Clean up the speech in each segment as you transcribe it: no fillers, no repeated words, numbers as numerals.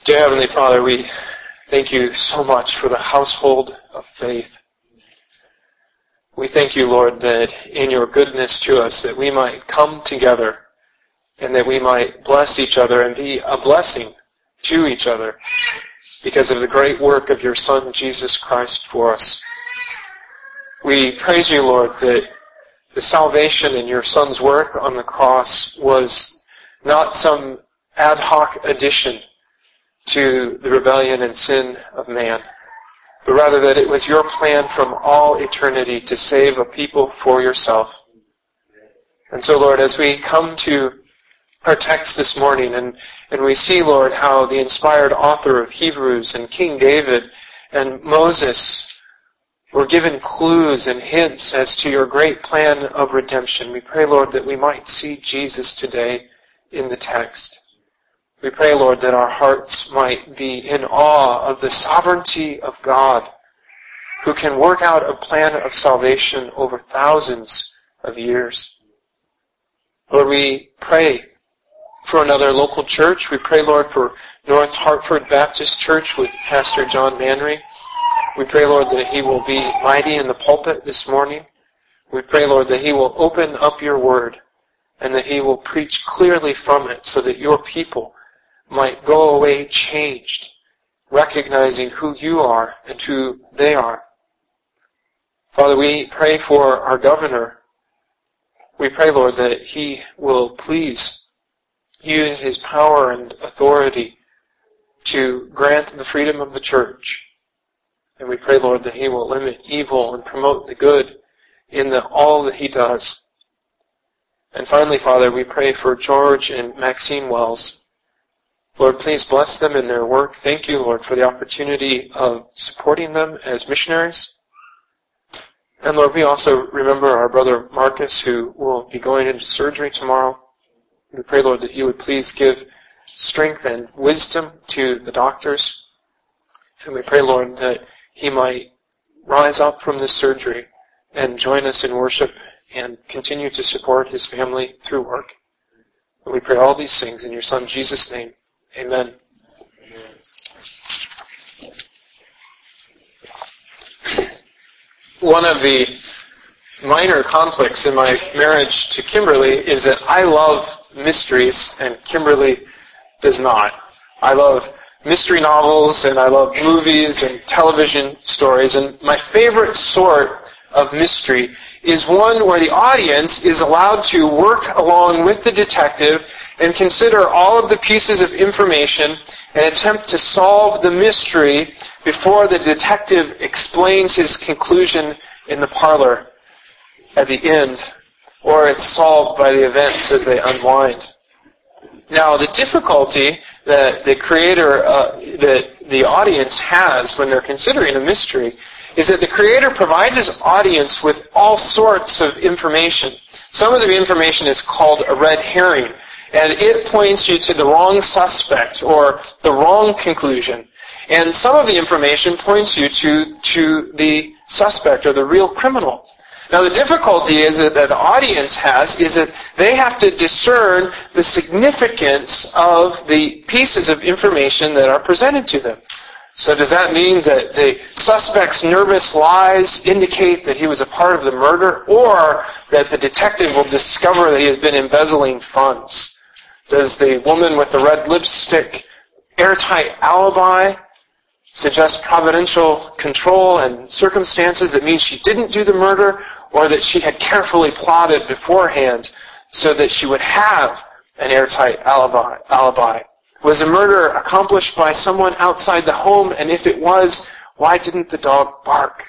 Dear Heavenly Father, we thank you so much for the household of faith. We thank you, Lord, that in your goodness to us, that we might come together and that we might bless each other and be a blessing to each other because of the great work of your Son, Jesus Christ, for us. We praise you, Lord, that the salvation in your Son's work on the cross was not some ad hoc addition to the rebellion and sin of man, but rather that it was your plan from all eternity to save a people for yourself. And so, Lord, as we come to our text this morning and we see, Lord, how the inspired author of Hebrews and King David and Moses were given clues and hints as to your great plan of redemption, we pray, Lord, that we might see Jesus today in the text. We pray, Lord, that our hearts might be in awe of the sovereignty of God, who can work out a plan of salvation over thousands of years. Lord, we pray for another local church. We pray, Lord, for North Hartford Baptist Church with Pastor John Manry. We pray, Lord, that he will be mighty in the pulpit this morning. We pray, Lord, that he will open up your word and that he will preach clearly from it so that your people might go away changed, recognizing who you are and who they are. Father, we pray for our governor. We pray, Lord, that he will please use his power and authority to grant the freedom of the church. And we pray, Lord, that he will limit evil and promote the good in all that he does. And finally, Father, we pray for George and Maxine Wells. Lord, please bless them in their work. Thank you, Lord, for the opportunity of supporting them as missionaries. And Lord, we also remember our brother Marcus, who will be going into surgery tomorrow. We pray, Lord, that you would please give strength and wisdom to the doctors. And we pray, Lord, that he might rise up from this surgery and join us in worship and continue to support his family through work. And we pray all these things in your Son, Jesus' name. Amen. One of the minor conflicts in my marriage to Kimberly is that I love mysteries and Kimberly does not. I love mystery novels and I love movies and television stories, and my favorite sort of mystery is one where the audience is allowed to work along with the detective and consider all of the pieces of information and attempt to solve the mystery before the detective explains his conclusion in the parlor at the end, or it's solved by the events as they unwind. Now, the difficulty that the creator, that the audience has when they're considering a mystery is that the creator provides his audience with all sorts of information. Some of the information is called a red herring, and it points you to the wrong suspect or the wrong conclusion. And some of the information points you to the suspect or the real criminal. Now, the difficulty is that the audience has is that they have to discern the significance of the pieces of information that are presented to them. So does that mean that the suspect's nervous lies indicate that he was a part of the murder, or that the detective will discover that he has been embezzling funds? Does the woman with the red lipstick airtight alibi suggest providential control and circumstances that means she didn't do the murder, or that she had carefully plotted beforehand so that she would have an airtight alibi? Was the murder accomplished by someone outside the home? And if it was, why didn't the dog bark?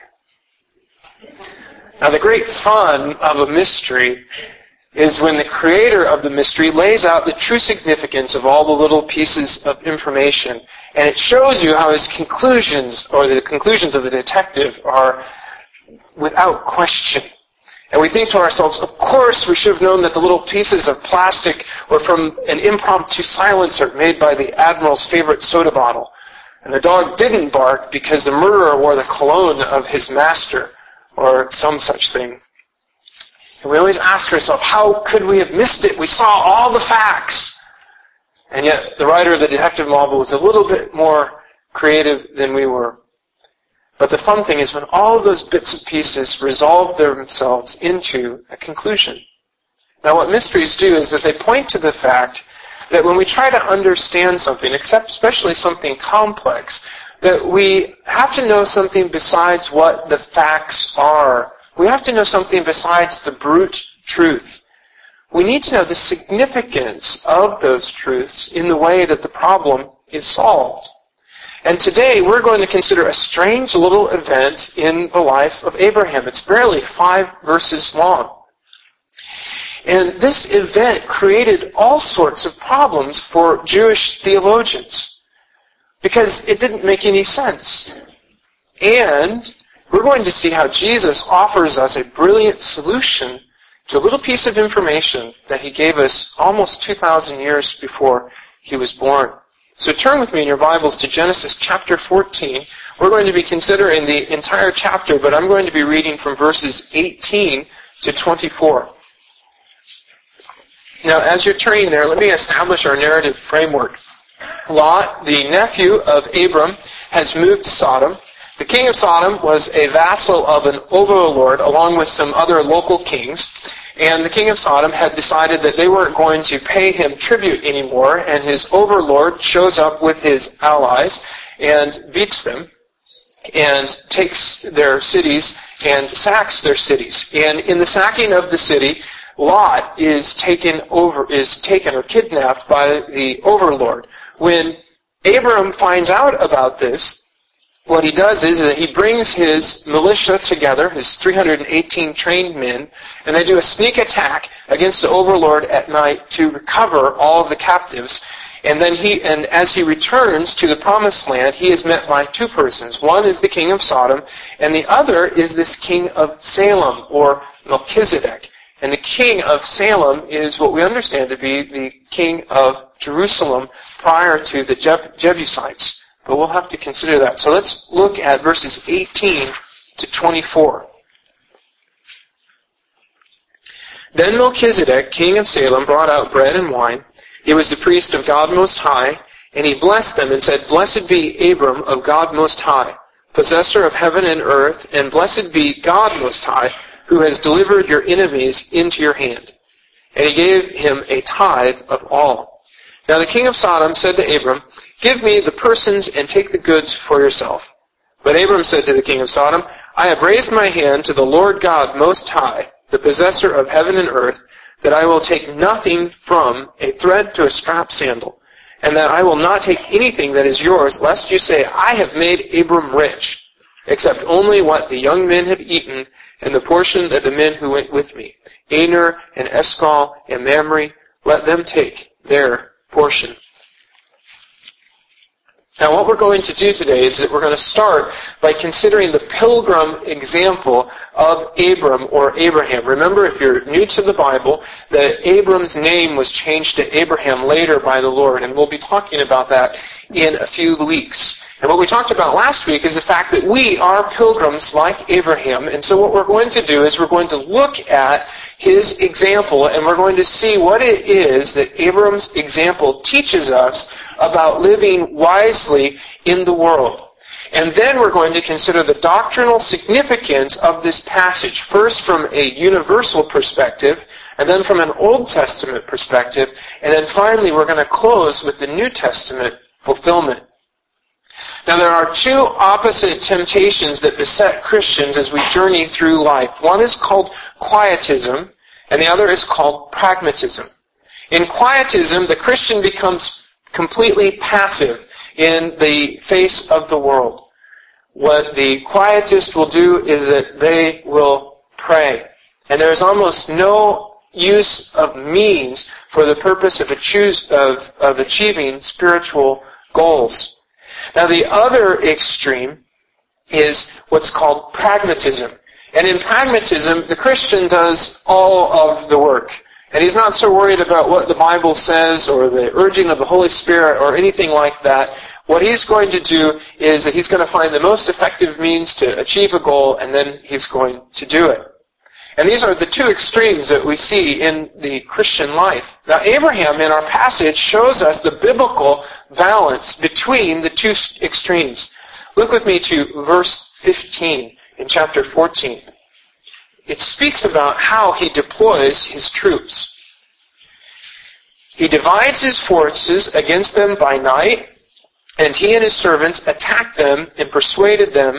Now, the great fun of a mystery is when the creator of the mystery lays out the true significance of all the little pieces of information, and it shows you how his conclusions, or the conclusions of the detective, are without question. And we think to ourselves, of course we should have known that the little pieces of plastic were from an impromptu silencer made by the Admiral's favorite soda bottle. And the dog didn't bark because the murderer wore the cologne of his master, or some such thing. And we always ask ourselves, how could we have missed it? We saw all the facts. And yet, the writer of the detective novel was a little bit more creative than we were. But the fun thing is when all of those bits and pieces resolve themselves into a conclusion. Now, what mysteries do is that they point to the fact that when we try to understand something, especially something complex, that we have to know something besides what the facts are. We have to know something besides the brute truth. We need to know the significance of those truths in the way that the problem is solved. And today we're going to consider a strange little event in the life of Abraham. It's barely 5 verses long. And this event created all sorts of problems for Jewish theologians because it didn't make any sense. And we're going to see how Jesus offers us a brilliant solution to a little piece of information that he gave us almost 2,000 years before he was born. So turn with me in your Bibles to Genesis chapter 14. We're going to be considering the entire chapter, but I'm going to be reading from verses 18 to 24. Now, as you're turning there, let me establish our narrative framework. Lot, the nephew of Abram, has moved to Sodom. The king of Sodom was a vassal of an overlord along with some other local kings. And the king of Sodom had decided that they weren't going to pay him tribute anymore. And his overlord shows up with his allies and beats them and takes their cities and sacks their cities. And in the sacking of the city, Lot is taken or kidnapped by the overlord. When Abram finds out about this, what he does is that he brings his militia together, his 318 trained men, and they do a sneak attack against the overlord at night to recover all of the captives. And then as he returns to the promised land, he is met by 2 persons. One is the king of Sodom, and the other is this king of Salem, or Melchizedek. And the king of Salem is what we understand to be the king of Jerusalem prior to the Jebusites. But we'll have to consider that. So let's look at verses 18 to 24. Then Melchizedek, king of Salem, brought out bread and wine. He was the priest of God Most High, and he blessed them and said, Blessed be Abram of God Most High, possessor of heaven and earth, and blessed be God Most High, who has delivered your enemies into your hand. And he gave him a tithe of all. Now the king of Sodom said to Abram, Give me the persons and take the goods for yourself. But Abram said to the king of Sodom, I have raised my hand to the Lord God Most High, the possessor of heaven and earth, that I will take nothing from a thread to a strap sandal, and that I will not take anything that is yours, lest you say, I have made Abram rich, except only what the young men have eaten, and the portion that the men who went with me, Aner and Eshcol and Mamre, let them take their portion. Now what we're going to do today is that we're going to start by considering the pilgrim example of Abram or Abraham. Remember, if you're new to the Bible, that Abram's name was changed to Abraham later by the Lord, and we'll be talking about that in a few weeks. And what we talked about last week is the fact that we are pilgrims like Abraham, and so what we're going to do is we're going to look at his example, and we're going to see what it is that Abram's example teaches us about living wisely in the world. And then we're going to consider the doctrinal significance of this passage, first from a universal perspective, and then from an Old Testament perspective, and then finally we're going to close with the New Testament fulfillment. Now there are 2 opposite temptations that beset Christians as we journey through life. One is called quietism, and the other is called pragmatism. In quietism, the Christian becomes completely passive in the face of the world. What the quietist will do is that they will pray. And there is almost no use of means for the purpose of achieving spiritual goals. Now the other extreme is what's called pragmatism. And in pragmatism, the Christian does all of the work. And he's not so worried about what the Bible says or the urging of the Holy Spirit or anything like that. What he's going to do is that he's going to find the most effective means to achieve a goal, and then he's going to do it. And these are the two extremes that we see in the Christian life. Now, Abraham in our passage shows us the biblical balance between the two extremes. Look with me to verse 15 in chapter 14. It speaks about how he deploys his troops. He divides his forces against them by night, and he and his servants attacked them and pursued them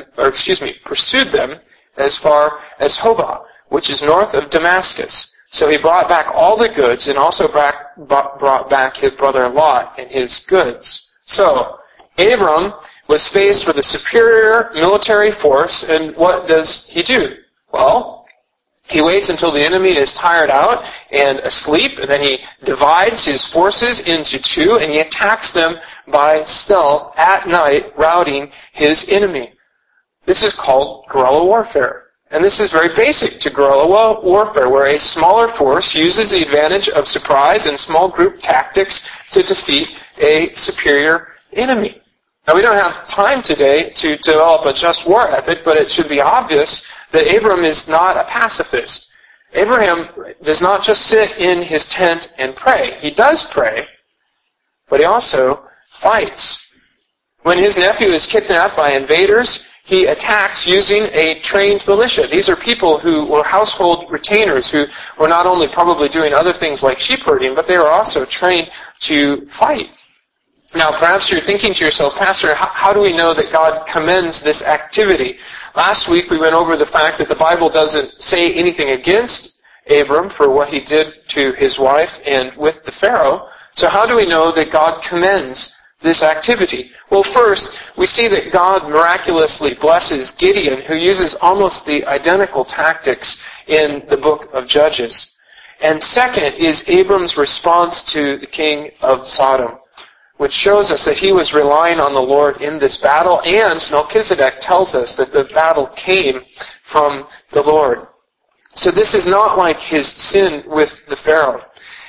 as far as Hobah, which is north of Damascus. So he brought back all the goods and also brought back his brother Lot and his goods. So Abram was faced with a superior military force, and what does he do? Well, he waits until the enemy is tired out and asleep, and then he divides his forces into two, and he attacks them by stealth at night, routing his enemy. This is called guerrilla warfare. And this is very basic to guerrilla warfare, where a smaller force uses the advantage of surprise and small group tactics to defeat a superior enemy. Now, we don't have time today to develop a just war ethic, but it should be obvious that Abram is not a pacifist. Abraham does not just sit in his tent and pray. He does pray, but he also fights. When his nephew is kidnapped by invaders, he attacks using a trained militia. These are people who were household retainers, who were not only probably doing other things like sheep herding, but they were also trained to fight. Now, perhaps you're thinking to yourself, Pastor, how do we know that God commends this activity? Last week we went over the fact that the Bible doesn't say anything against Abram for what he did to his wife and with the Pharaoh. So how do we know that God commends this activity? Well, first, we see that God miraculously blesses Gideon, who uses almost the identical tactics in the book of Judges. And second is Abram's response to the king of Sodom, which shows us that he was relying on the Lord in this battle, and Melchizedek tells us that the battle came from the Lord. So this is not like his sin with the Pharaoh.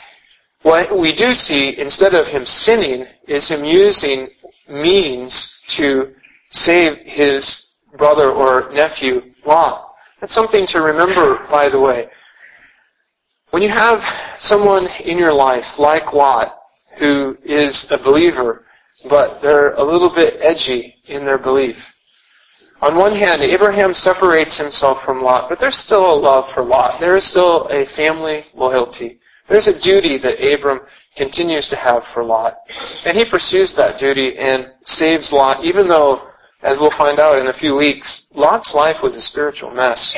What we do see, instead of him sinning, is him using means to save his brother or nephew Lot. That's something to remember, by the way. When you have someone in your life like Lot, who is a believer, but they're a little bit edgy in their belief. On one hand, Abraham separates himself from Lot, but there's still a love for Lot. There is still a family loyalty. There's a duty that Abram continues to have for Lot. And he pursues that duty and saves Lot, even though, as we'll find out in a few weeks, Lot's life was a spiritual mess.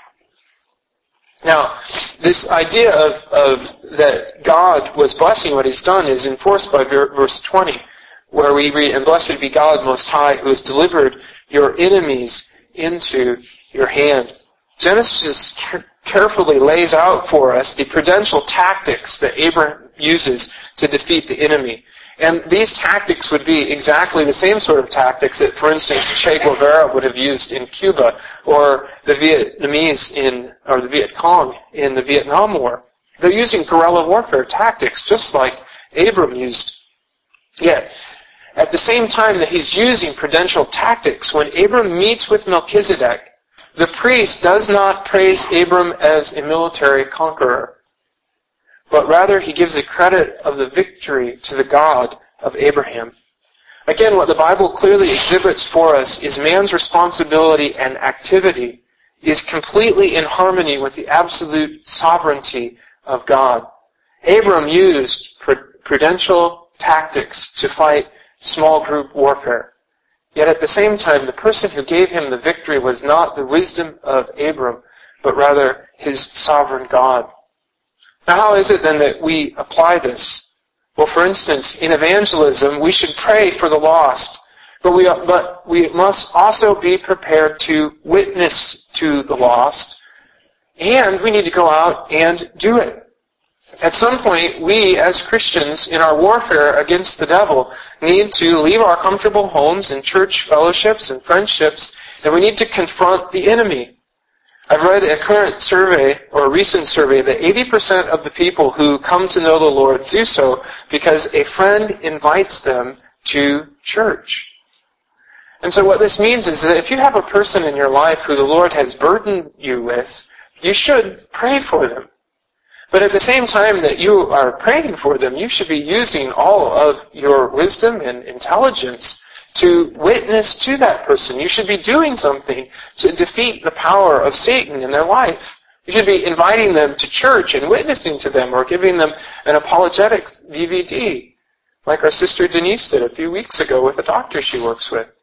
Now, this idea of that God was blessing what he's done is enforced by verse 20, where we read, "And blessed be God Most High, who has delivered your enemies into your hand." Genesis carefully lays out for us the prudential tactics that Abraham uses to defeat the enemy. And these tactics would be exactly the same sort of tactics that, for instance, Che Guevara would have used in Cuba, or the the Viet Cong in the Vietnam War. They're using guerrilla warfare tactics, just like Abram used. Yet, at the same time that he's using prudential tactics, when Abram meets with Melchizedek, the priest does not praise Abram as a military conqueror, but rather he gives the credit of the victory to the God of Abraham. Again, what the Bible clearly exhibits for us is man's responsibility and activity is completely in harmony with the absolute sovereignty of God. Abram used prudential tactics to fight small group warfare. Yet at the same time, the person who gave him the victory was not the wisdom of Abram, but rather his sovereign God. Now, how is it then that we apply this? Well, for instance, in evangelism, we should pray for the lost, but we must also be prepared to witness to the lost, and we need to go out and do it. At some point, we as Christians in our warfare against the devil need to leave our comfortable homes and church fellowships and friendships, and we need to confront the enemy. I've read a current survey, or a recent survey, that 80% of the people who come to know the Lord do so because a friend invites them to church. And so what this means is that if you have a person in your life who the Lord has burdened you with, you should pray for them. But at the same time that you are praying for them, you should be using all of your wisdom and intelligence to witness to that person. You should be doing something to defeat the power of Satan in their life. You should be inviting them to church and witnessing to them, or giving them an apologetics DVD, like our sister Denise did a few weeks ago with a doctor she works with.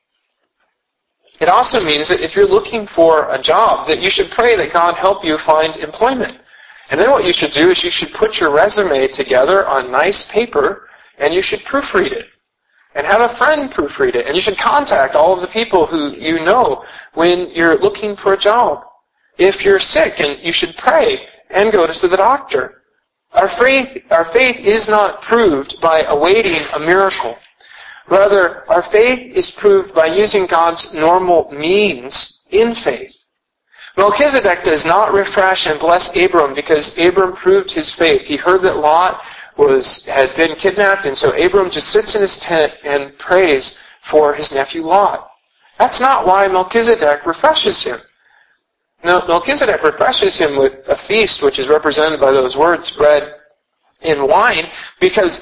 It also means that if you're looking for a job, that you should pray that God help you find employment. And then what you should do is you should put your resume together on nice paper, and you should proofread it. And have a friend proofread it. And you should contact all of the people who you know when you're looking for a job. If you're sick, and you should pray and go to the doctor. Our faith is not proved by awaiting a miracle. Rather, our faith is proved by using God's normal means in faith. Melchizedek does not refresh and bless Abram because Abram proved his faith. He heard that Lot had been kidnapped, and so Abram just sits in his tent and prays for his nephew Lot. That's not why Melchizedek refreshes him. No, Melchizedek refreshes him with a feast, which is represented by those words, bread and wine, because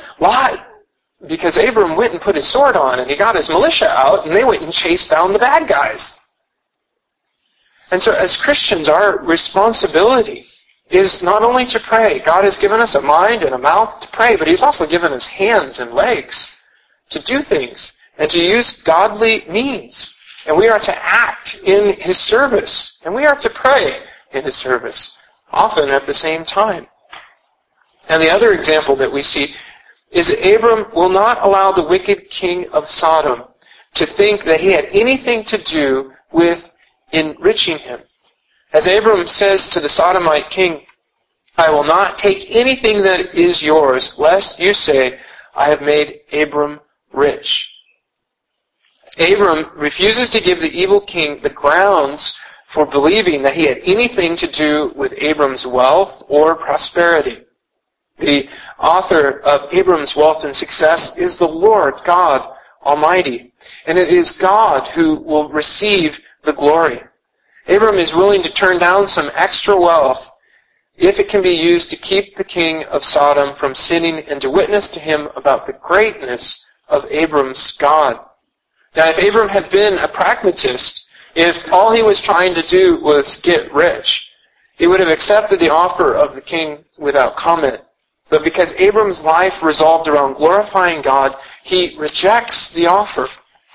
Abram went and put his sword on, and he got his militia out, and they went and chased down the bad guys. And so as Christians, our responsibility is not only to pray. God has given us a mind and a mouth to pray, but He's also given us hands and legs to do things and to use godly means. And we are to act in His service, and we are to pray in His service, often at the same time. And the other example that we see is that Abram will not allow the wicked king of Sodom to think that he had anything to do with enriching him. As Abram says to the Sodomite king, I will not take anything that is yours, lest you say, I have made Abram rich. Abram refuses to give the evil king the grounds for believing that he had anything to do with Abram's wealth or prosperity. The author of Abram's wealth and success is the Lord God Almighty, and it is God who will receive the glory. Abram is willing to turn down some extra wealth if it can be used to keep the king of Sodom from sinning and to witness to him about the greatness of Abram's God. Now, if Abram had been a pragmatist, if all he was trying to do was get rich, he would have accepted the offer of the king without comment. But because Abram's life revolved around glorifying God, he rejects the offer.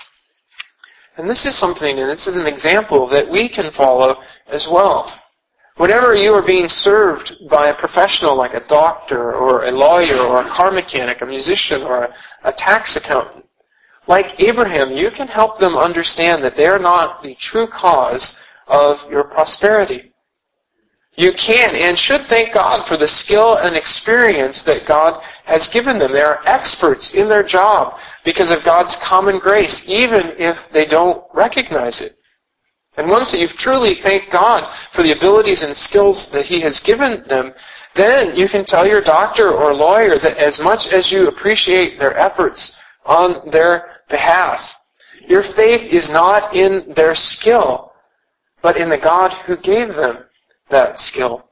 And this is something, and this is an example that we can follow as well. Whenever you are being served by a professional like a doctor or a lawyer or a car mechanic, a musician or a tax accountant, like Abraham, you can help them understand that they are not the true cause of your prosperity. You can and should thank God for the skill and experience that God has given them. They are experts in their job because of God's common grace, even if they don't recognize it. And once that you've truly thanked God for the abilities and skills that He has given them, then you can tell your doctor or lawyer that as much as you appreciate their efforts on their behalf, your faith is not in their skill, but in the God who gave them that skill.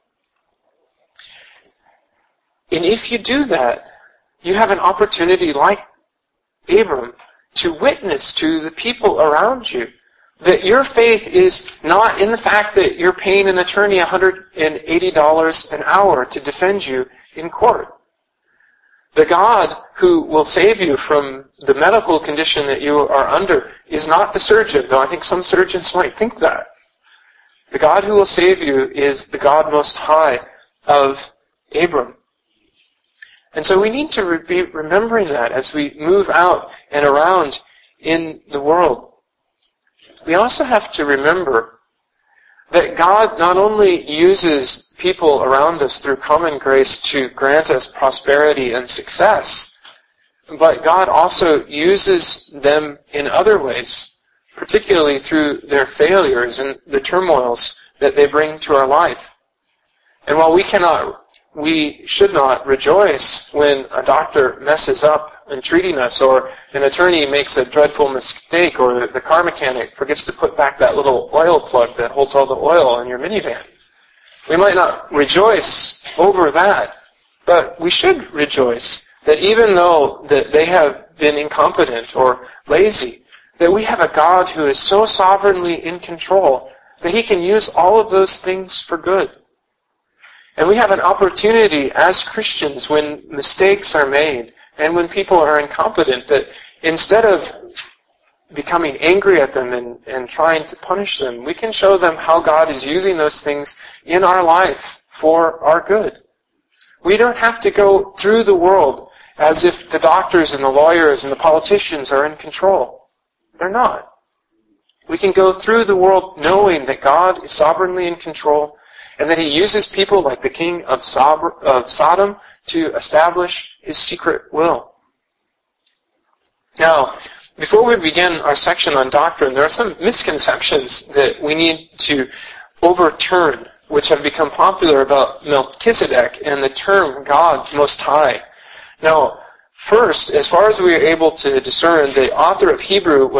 And if you do that, you have an opportunity like Abram to witness to the people around you that your faith is not in the fact that you're paying an attorney $180 an hour to defend you in court. The God who will save you from the medical condition that you are under is not the surgeon, though I think some surgeons might think that. The God who will save you is the God Most High of Abram. And so we need to be remembering that as we move out and around in the world. We also have to remember that God not only uses people around us through common grace to grant us prosperity and success, but God also uses them in other ways, particularly through their failures and the turmoils that they bring to our life. And while we should not rejoice when a doctor messes up in treating us, or an attorney makes a dreadful mistake, or the car mechanic forgets to put back that little oil plug that holds all the oil in your minivan. We might not rejoice over that, but we should rejoice that even though that they have been incompetent or lazy, that we have a God who is so sovereignly in control that He can use all of those things for good. And we have an opportunity as Christians when mistakes are made and when people are incompetent that instead of becoming angry at them and trying to punish them, we can show them how God is using those things in our life for our good. We don't have to go through the world as if the doctors and the lawyers and the politicians are in control. They're not. We can go through the world knowing that God is sovereignly in control and that He uses people like the king of Sodom to establish His secret will. Now, before we begin our section on doctrine, there are some misconceptions that we need to overturn, which have become popular about Melchizedek and the term God Most High. Now, first, as far as we are able to discern, the author of Hebrews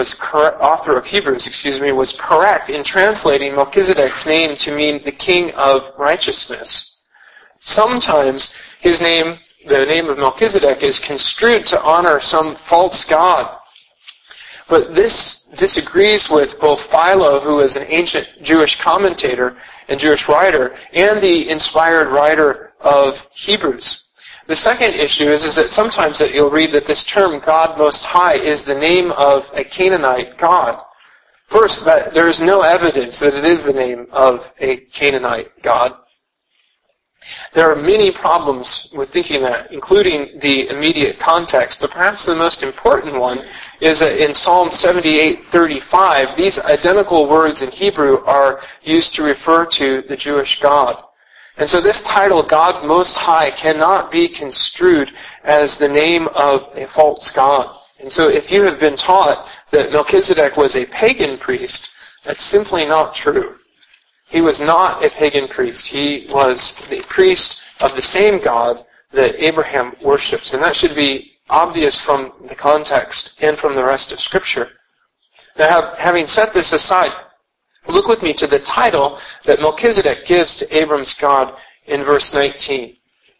was correct in translating Melchizedek's name to mean the King of Righteousness. Sometimes his name, the name of Melchizedek, is construed to honor some false god. But this disagrees with both Philo, who is an ancient Jewish commentator and Jewish writer, and the inspired writer of Hebrews. The second issue is that sometimes that you'll read that this term, God Most High, is the name of a Canaanite god. First, that there is no evidence that it is the name of a Canaanite god. There are many problems with thinking that, including the immediate context, but perhaps the most important one is that in Psalm 78:35, these identical words in Hebrew are used to refer to the Jewish God. And so this title, God Most High, cannot be construed as the name of a false god. And so if you have been taught that Melchizedek was a pagan priest, that's simply not true. He was not a pagan priest. He was the priest of the same God that Abraham worships. And that should be obvious from the context and from the rest of Scripture. Now, having set this aside, look with me to the title that Melchizedek gives to Abram's God in verse 19.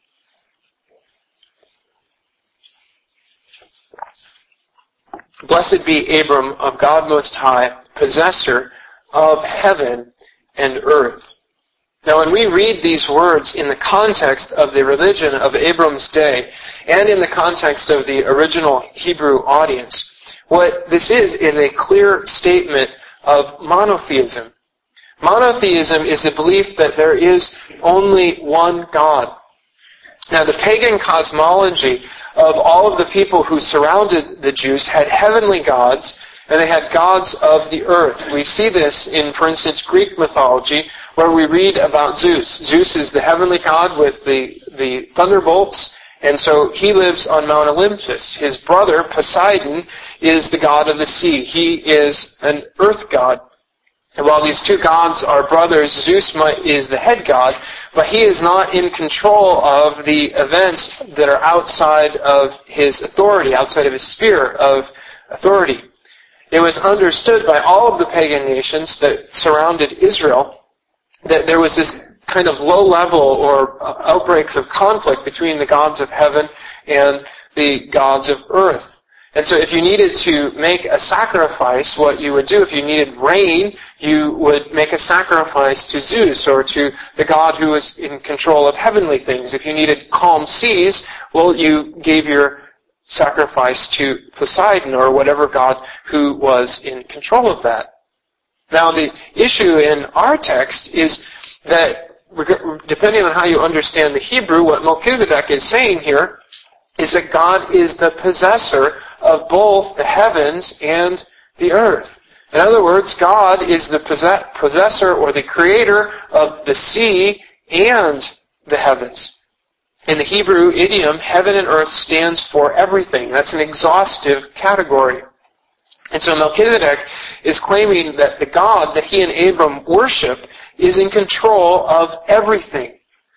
Blessed be Abram of God Most High, possessor of heaven and earth. Now, when we read these words in the context of the religion of Abram's day and in the context of the original Hebrew audience, what this is a clear statement of monotheism. Monotheism is the belief that there is only one God. Now, the pagan cosmology of all of the people who surrounded the Jews had heavenly gods, and they had gods of the earth. We see this in, for instance, Greek mythology, where we read about Zeus. Zeus is the heavenly god with the thunderbolts, and so he lives on Mount Olympus. His brother, Poseidon, is the god of the sea. He is an earth god. And while these two gods are brothers, Zeus is the head god, but he is not in control of the events that are outside of his authority, outside of his sphere of authority. It was understood by all of the pagan nations that surrounded Israel that there was this kind of low level or outbreaks of conflict between the gods of heaven and the gods of earth. And so if you needed to make a sacrifice, what you would do, if you needed rain, you would make a sacrifice to Zeus or to the god who was in control of heavenly things. If you needed calm seas, well, you gave your sacrifice to Poseidon or whatever god who was in control of that. Now, the issue in our text is that, depending on how you understand the Hebrew, what Melchizedek is saying here is that God is the possessor of both the heavens and the earth. In other words, God is the possessor or the creator of the sea and the heavens. In the Hebrew idiom, heaven and earth stands for everything. That's an exhaustive category. And so Melchizedek is claiming that the God that he and Abram worship is in control of everything.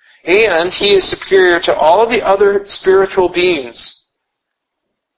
And he is superior to all of the other spiritual beings,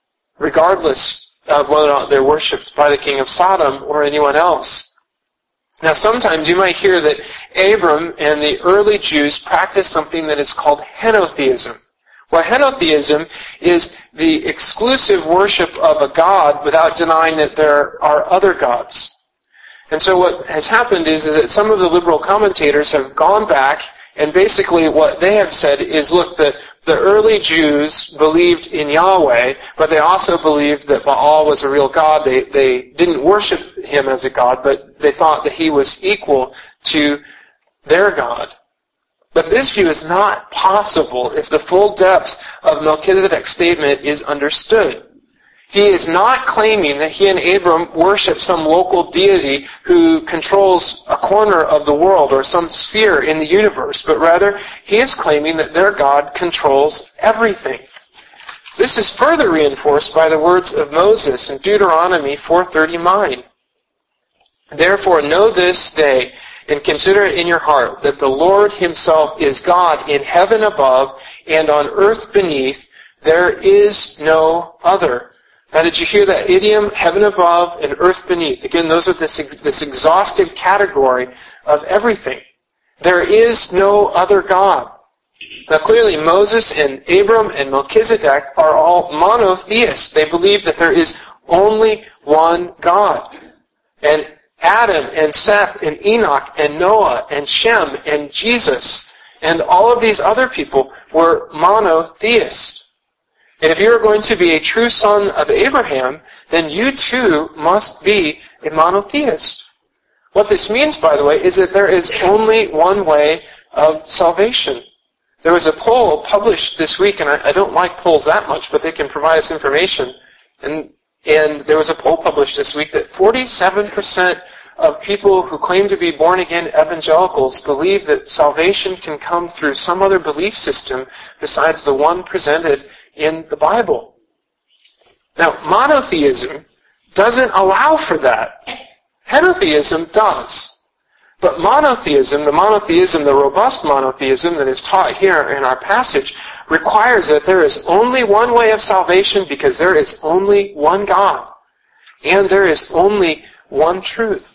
regardless of whether or not they're worshipped by the king of Sodom or anyone else. Now, sometimes you might hear that Abram and the early Jews practiced something that is called henotheism. Well, henotheism is the exclusive worship of a god without denying that there are other gods. And so what has happened is that some of the liberal commentators have gone back, and basically what they have said is, look, the early Jews believed in Yahweh, but they also believed that Baal was a real god. They didn't worship him as a god, but they thought that he was equal to their God. But this view is not possible if the full depth of Melchizedek's statement is understood. He is not claiming that he and Abram worship some local deity who controls a corner of the world or some sphere in the universe, but rather he is claiming that their God controls everything. This is further reinforced by the words of Moses in Deuteronomy 4:39. Therefore know this day and consider it in your heart that the Lord himself is God in heaven above and on earth beneath. There is no other. Now, did you hear that idiom, heaven above and earth beneath? Again, those are this exhaustive category of everything. There is no other God. Now, clearly, Moses and Abram and Melchizedek are all monotheists. They believe that there is only one God. And Adam and Seth and Enoch and Noah and Shem and Jesus and all of these other people were monotheists. And if you're going to be a true son of Abraham, then you too must be a monotheist. What this means, by the way, is that there is only one way of salvation. There was a poll published this week, and I don't like polls that much, but they can provide us information. And there was a poll published this week that 47% of people who claim to be born-again evangelicals believe that salvation can come through some other belief system besides the one presented in the Bible. Now, monotheism doesn't allow for that. Henotheism does. But monotheism, the robust monotheism that is taught here in our passage, requires that there is only one way of salvation because there is only one God. And there is only one truth.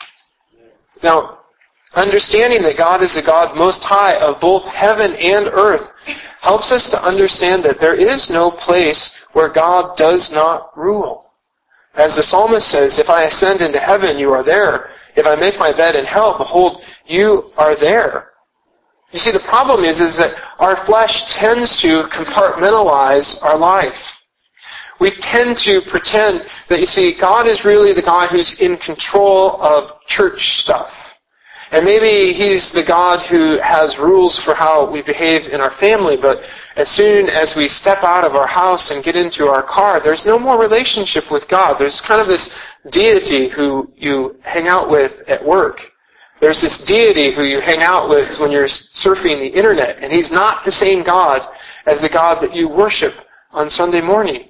Now, understanding that God is the God most high of both heaven and earth helps us to understand that there is no place where God does not rule. As the psalmist says, if I ascend into heaven, you are there. If I make my bed in hell, behold, you are there. You see, the problem is that our flesh tends to compartmentalize our life. We tend to pretend that, you see, God is really the God who's in control of church stuff. And maybe he's the God who has rules for how we behave in our family, but as soon as we step out of our house and get into our car, there's no more relationship with God. There's kind of this deity who you hang out with at work. There's this deity who you hang out with when you're surfing the internet, and he's not the same God as the God that you worship on Sunday morning.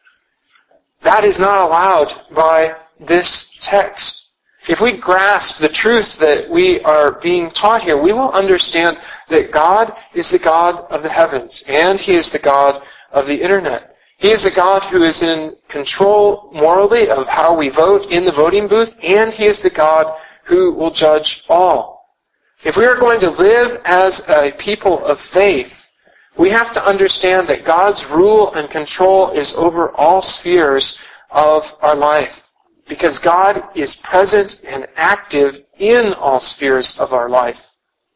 That is not allowed by this text. If we grasp the truth that we are being taught here, we will understand that God is the God of the heavens, and he is the God of the internet. He is the God who is in control morally of how we vote in the voting booth, and he is the God who will judge all. If we are going to live as a people of faith, we have to understand that God's rule and control is over all spheres of our life. Because God is present and active in all spheres of our life.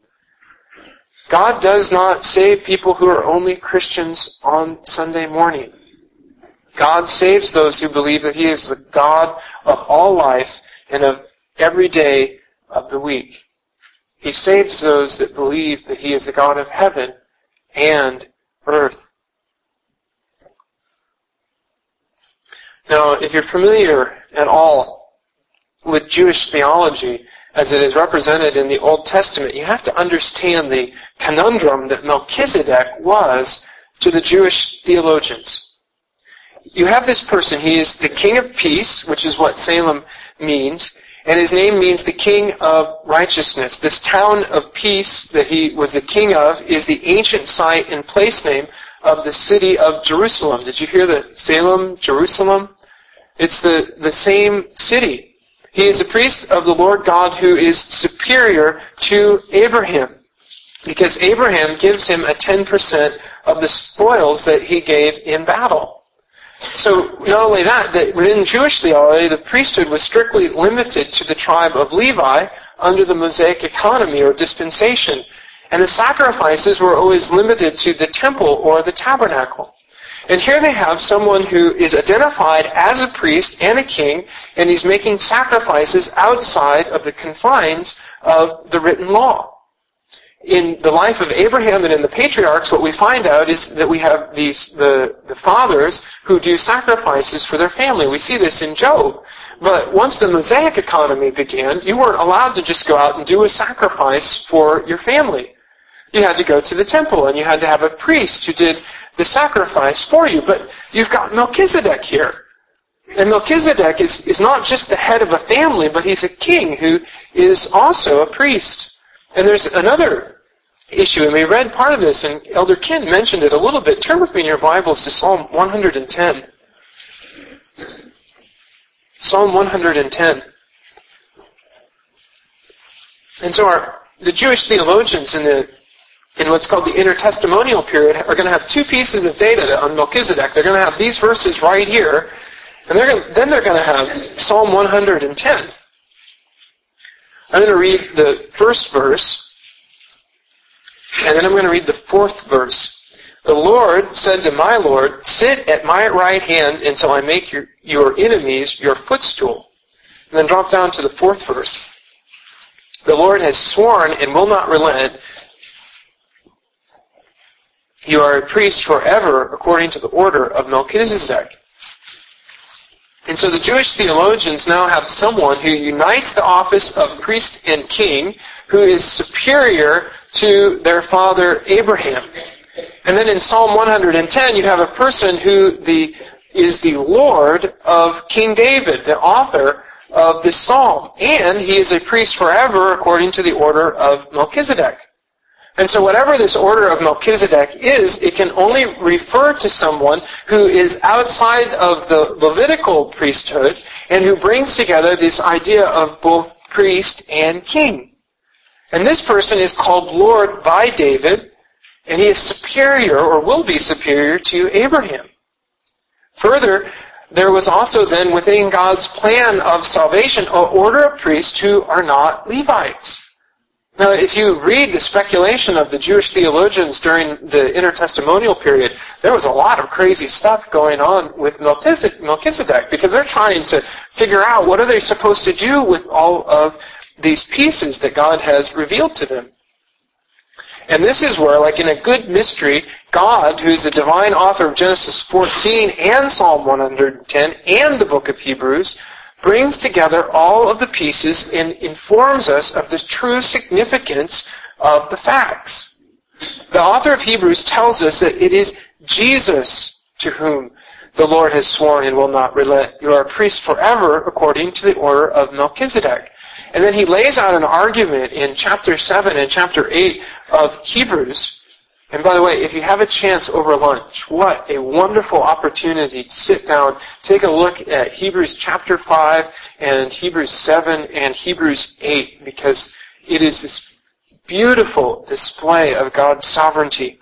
God does not save people who are only Christians on Sunday morning. God saves those who believe that he is the God of all life and of every day of the week. He saves those that believe that he is the God of heaven and earth. Now, if you're familiar at all with Jewish theology as it is represented in the Old Testament, you have to understand the conundrum that Melchizedek was to the Jewish theologians. You have this person, he is the King of Peace, which is what Salem means, and his name means the King of Righteousness. This town of peace that he was the king of is the ancient site and place name of the city of Jerusalem. Did you hear that? Salem, Jerusalem? It's the same city. He is a priest of the Lord God who is superior to Abraham, because Abraham gives him a 10% of the spoils that he gave in battle. So not only that within Jewish theology, the priesthood was strictly limited to the tribe of Levi under the Mosaic economy or dispensation, and the sacrifices were always limited to the temple or the tabernacle. And here they have someone who is identified as a priest and a king, and he's making sacrifices outside of the confines of the written law. In the life of Abraham and in the patriarchs, what we find out is that we have the fathers who do sacrifices for their family. We see this in Job. But once the Mosaic economy began, you weren't allowed to just go out and do a sacrifice for your family. You had to go to the temple, and you had to have a priest who did the sacrifice for you. But you've got Melchizedek here. And Melchizedek is not just the head of a family, but he's a king who is also a priest. And there's another issue, and we read part of this, and Elder Kin mentioned it a little bit. Turn with me in your Bibles to Psalm 110. Psalm 110. And so the Jewish theologians in what's called the intertestamental period are going to have two pieces of data on Melchizedek. They're going to have these verses right here, and then they're going to have Psalm 110. I'm going to read the first verse, and then I'm going to read the fourth verse. The Lord said to my Lord, sit at my right hand until I make your enemies your footstool. And then drop down to the fourth verse. The Lord has sworn and will not relent. You are a priest forever according to the order of Melchizedek. And so the Jewish theologians now have someone who unites the office of priest and king, who is superior to their father Abraham. And then in Psalm 110, you have a person who is the Lord of King David, the author of this psalm. And he is a priest forever according to the order of Melchizedek. And so whatever this order of Melchizedek is, it can only refer to someone who is outside of the Levitical priesthood and who brings together this idea of both priest and king. And this person is called Lord by David, and he is superior, or will be superior, to Abraham. Further, there was also then within God's plan of salvation an order of priests who are not Levites. Now, if you read the speculation of the Jewish theologians during the intertestamental period, there was a lot of crazy stuff going on with Melchizedek, because they're trying to figure out what are they supposed to do with all of these pieces that God has revealed to them. And this is where, like in a good mystery, God, who's the divine author of Genesis 14 and Psalm 110 and the book of Hebrews, brings together all of the pieces and informs us of the true significance of the facts. The author of Hebrews tells us that it is Jesus to whom the Lord has sworn and will not relent. You are a priest forever according to the order of Melchizedek. And then he lays out an argument in chapter 7 and chapter 8 of Hebrews. And by the way, if you have a chance over lunch, what a wonderful opportunity to sit down, take a look at Hebrews chapter 5 and Hebrews 7 and Hebrews 8, because it is this beautiful display of God's sovereignty.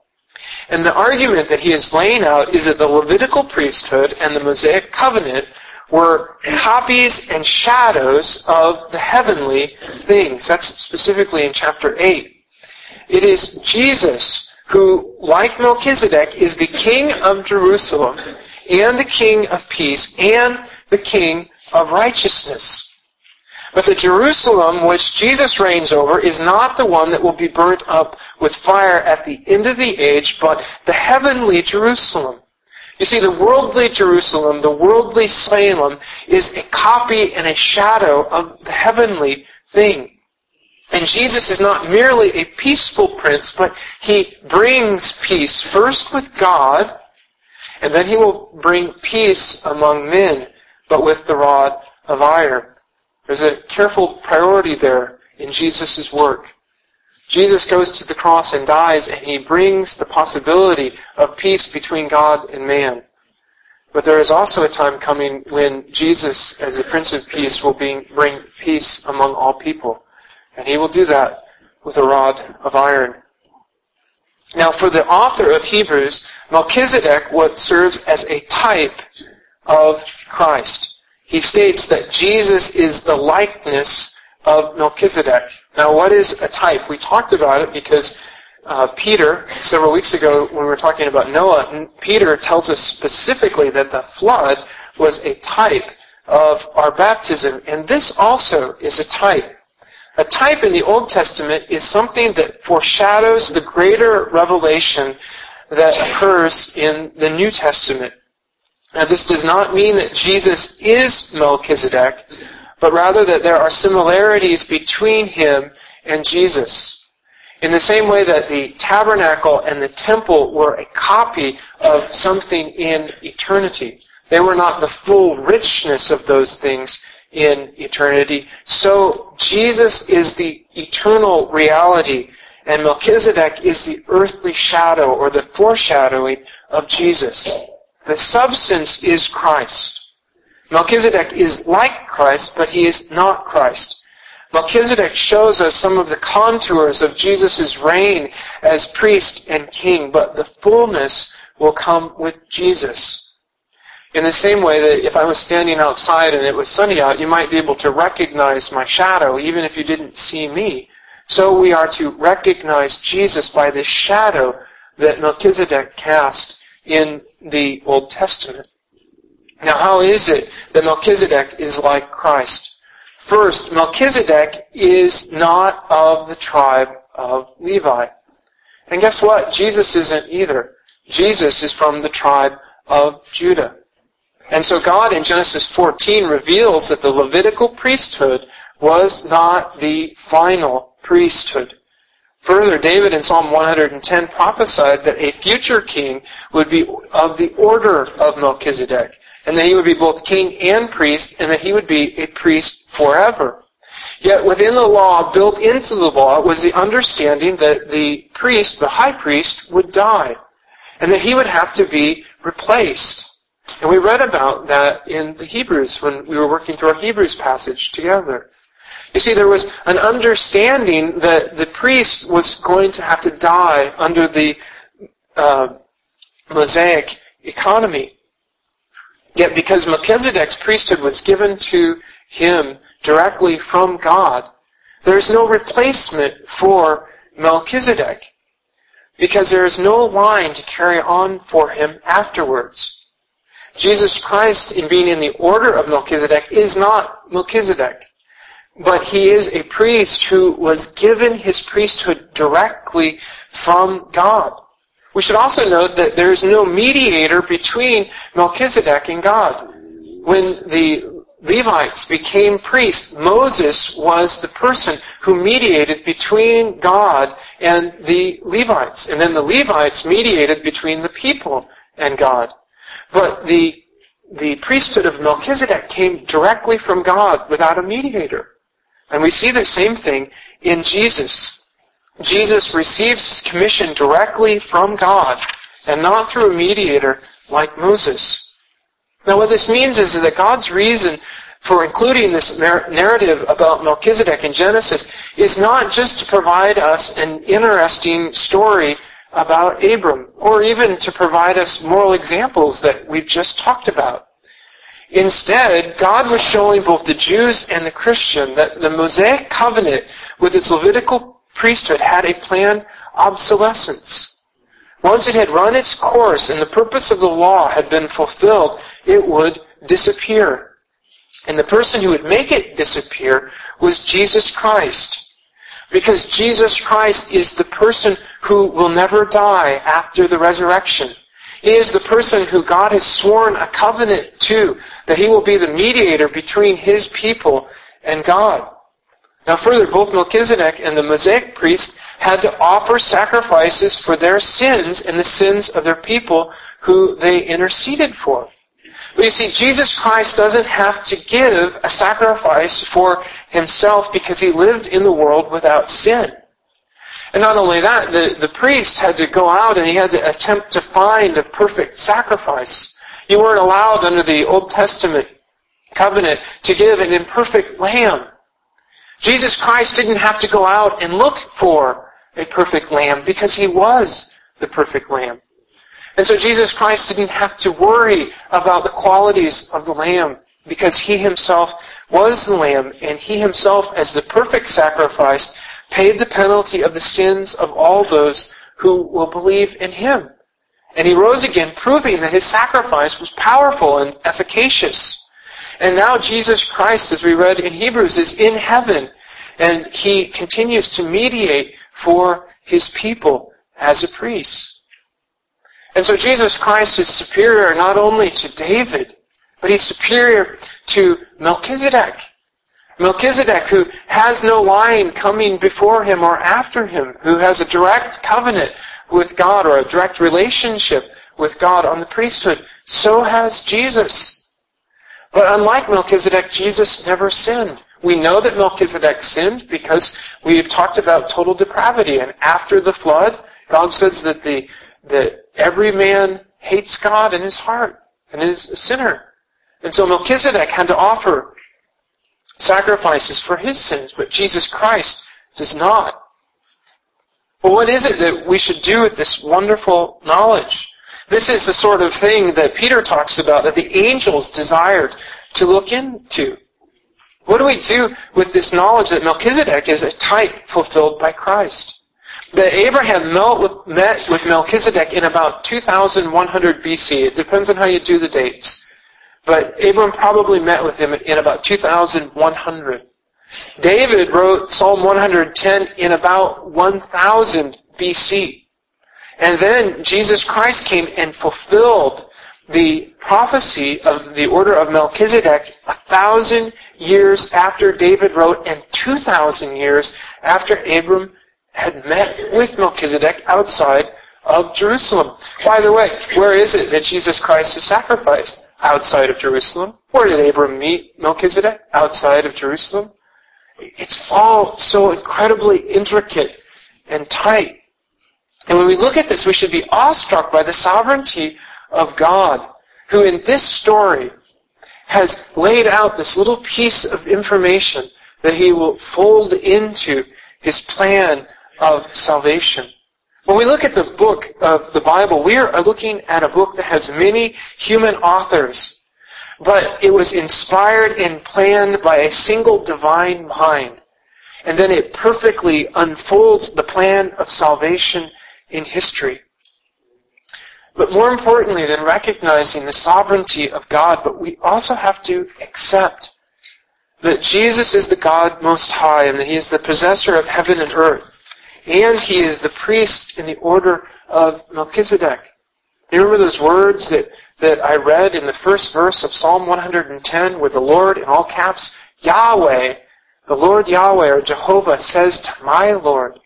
And the argument that he is laying out is that the Levitical priesthood and the Mosaic covenant were copies and shadows of the heavenly things. That's specifically in chapter 8. It is Jesus who, like Melchizedek, is the King of Jerusalem and the King of peace and the King of righteousness. But the Jerusalem which Jesus reigns over is not the one that will be burnt up with fire at the end of the age, but the heavenly Jerusalem. You see, the worldly Jerusalem, the worldly Salem, is a copy and a shadow of the heavenly thing. And Jesus is not merely a peaceful prince, but he brings peace first with God, and then he will bring peace among men, but with the rod of iron. There's a careful priority there in Jesus' work. Jesus goes to the cross and dies, and he brings the possibility of peace between God and man. But there is also a time coming when Jesus, as the Prince of Peace, will bring peace among all people. And he will do that with a rod of iron. Now, for the author of Hebrews, Melchizedek serves as a type of Christ. He states that Jesus is the likeness of Melchizedek. Now, what is a type? We talked about it because Peter, several weeks ago when we were talking about Noah, Peter tells us specifically that the flood was a type of our baptism. And this also is a type. A type in the Old Testament is something that foreshadows the greater revelation that occurs in the New Testament. Now, this does not mean that Jesus is Melchizedek, but rather that there are similarities between him and Jesus. In the same way that the tabernacle and the temple were a copy of something in eternity. They were not the full richness of those things in eternity. So Jesus is the eternal reality, and Melchizedek is the earthly shadow or the foreshadowing of Jesus. The substance is Christ. Melchizedek is like Christ, but he is not Christ. Melchizedek shows us some of the contours of Jesus' reign as priest and king, but the fullness will come with Jesus. In the same way that if I was standing outside and it was sunny out, you might be able to recognize my shadow, even if you didn't see me. So we are to recognize Jesus by the shadow that Melchizedek cast in the Old Testament. Now, how is it that Melchizedek is like Christ? First, Melchizedek is not of the tribe of Levi. And guess what? Jesus isn't either. Jesus is from the tribe of Judah. And so God in Genesis 14 reveals that the Levitical priesthood was not the final priesthood. Further, David in Psalm 110 prophesied that a future king would be of the order of Melchizedek, and that he would be both king and priest, and that he would be a priest forever. Yet within the law, built into the law, was the understanding that the priest, the high priest, would die, and that he would have to be replaced. And we read about that in the Hebrews when we were working through our Hebrews passage together. You see, there was an understanding that the priest was going to have to die under the Mosaic economy. Yet because Melchizedek's priesthood was given to him directly from God, there's no replacement for Melchizedek, because there is no line to carry on for him afterwards. Jesus Christ, in being in the order of Melchizedek, is not Melchizedek, but he is a priest who was given his priesthood directly from God. We should also note that there is no mediator between Melchizedek and God. When the Levites became priests, Moses was the person who mediated between God and the Levites. And then the Levites mediated between the people and God. But the priesthood of Melchizedek came directly from God without a mediator. And we see the same thing in Jesus. Jesus receives his commission directly from God and not through a mediator like Moses. Now what this means is that God's reason for including this narrative about Melchizedek in Genesis is not just to provide us an interesting story about Abram, or even to provide us moral examples that we've just talked about. Instead, God was showing both the Jews and the Christian that the Mosaic covenant with its Levitical priesthood had a planned obsolescence. Once it had run its course and the purpose of the law had been fulfilled, it would disappear. And the person who would make it disappear was Jesus Christ. Because Jesus Christ is the person who will never die after the resurrection. He is the person who God has sworn a covenant to, that he will be the mediator between his people and God. Now further, both Melchizedek and the Mosaic priest had to offer sacrifices for their sins and the sins of their people who they interceded for. But you see, Jesus Christ doesn't have to give a sacrifice for himself because he lived in the world without sin. And not only that, the priest had to go out and he had to attempt to find a perfect sacrifice. You weren't allowed under the Old Testament covenant to give an imperfect lamb. Jesus Christ didn't have to go out and look for a perfect lamb because he was the perfect lamb. And so Jesus Christ didn't have to worry about the qualities of the lamb because he himself was the lamb, and he himself, as the perfect sacrifice, paid the penalty of the sins of all those who will believe in him. And he rose again, proving that his sacrifice was powerful and efficacious. And now Jesus Christ, as we read in Hebrews, is in heaven, and he continues to mediate for his people as a priest. And so Jesus Christ is superior not only to David, but he's superior to Melchizedek. Melchizedek, who has no line coming before him or after him, who has a direct covenant with God or a direct relationship with God on the priesthood, so has Jesus. But unlike Melchizedek, Jesus never sinned. We know that Melchizedek sinned because we've talked about total depravity. And after the flood, God says that every man hates God in his heart and is a sinner. And so Melchizedek had to offer sacrifices for his sins, but Jesus Christ does not. Well, what is it that we should do with this wonderful knowledge? This is the sort of thing that Peter talks about, that the angels desired to look into. What do we do with this knowledge that Melchizedek is a type fulfilled by Christ? That Abraham met with Melchizedek in about 2100 BC. It depends on how you do the dates. But Abram probably met with him in about 2100. David wrote Psalm 110 in about 1000 BC. And then Jesus Christ came and fulfilled the prophecy of the order of Melchizedek 1,000 years after David wrote and 2,000 years after Abram had met with Melchizedek outside of Jerusalem. By the way, where is it that Jesus Christ is sacrificed? Outside of Jerusalem. Where did Abram meet Melchizedek? Outside of Jerusalem. It's all so incredibly intricate and tight. And when we look at this, we should be awestruck by the sovereignty of God, who in this story has laid out this little piece of information that he will fold into his plan of salvation. When we look at the book of the Bible, we are looking at a book that has many human authors, but it was inspired and planned by a single divine mind. And then it perfectly unfolds the plan of salvation in history. But more importantly than recognizing the sovereignty of God, but we also have to accept that Jesus is the God Most High and that he is the possessor of heaven and earth. And he is the priest in the order of Melchizedek. You remember those words that I read in the first verse of Psalm 110 where the Lord, in all caps, Yahweh, the Lord Yahweh or Jehovah says to my Lord.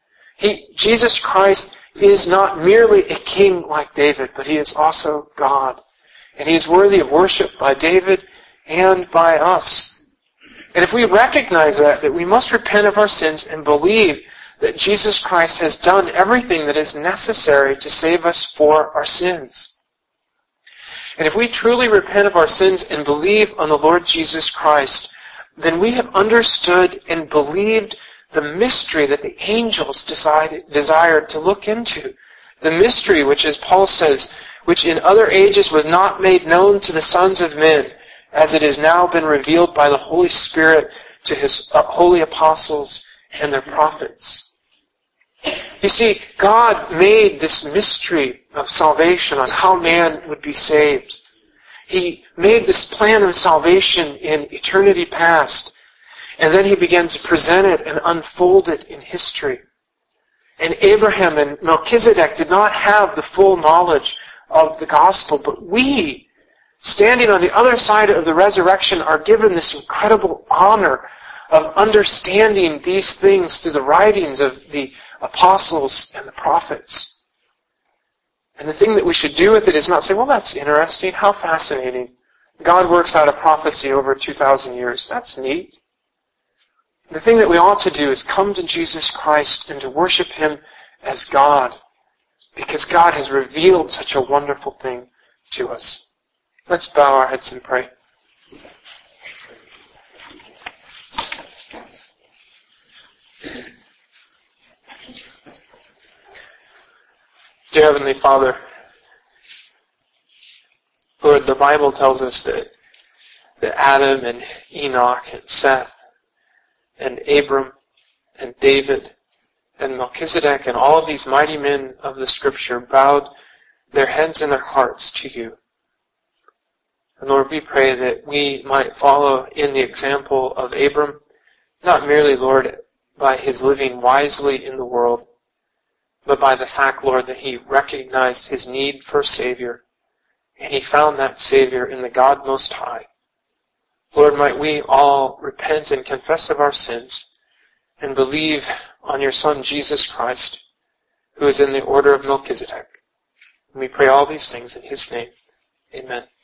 Jesus Christ is not merely a king like David, but he is also God. And he is worthy of worship by David and by us. And if we recognize that we must repent of our sins and believe that Jesus Christ has done everything that is necessary to save us for our sins. And if we truly repent of our sins and believe on the Lord Jesus Christ, then we have understood and believed the mystery that the angels desired to look into. The mystery which, as Paul says, which in other ages was not made known to the sons of men, as it has now been revealed by the Holy Spirit to his holy apostles and their prophets. You see, God made this mystery of salvation on how man would be saved. He made this plan of salvation in eternity past, and then he began to present it and unfold it in history. And Abraham and Melchizedek did not have the full knowledge of the gospel, but we, standing on the other side of the resurrection, are given this incredible honor of understanding these things through the writings of the apostles and the prophets. And the thing that we should do with it is not say, well, that's interesting, how fascinating. God works out a prophecy over 2,000 years. That's neat. The thing that we ought to do is come to Jesus Christ and to worship him as God, because God has revealed such a wonderful thing to us. Let's bow our heads and pray. Dear Heavenly Father, Lord, the Bible tells us that Adam and Enoch and Seth and Abram and David and Melchizedek and all of these mighty men of the Scripture bowed their heads and their hearts to you. And Lord, we pray that we might follow in the example of Abram, not merely, Lord, by his living wisely in the world, but by the fact, Lord, that he recognized his need for a Savior, and he found that Savior in the God Most High. Lord, might we all repent and confess of our sins and believe on your Son, Jesus Christ, who is in the order of Melchizedek. And we pray all these things in his name. Amen.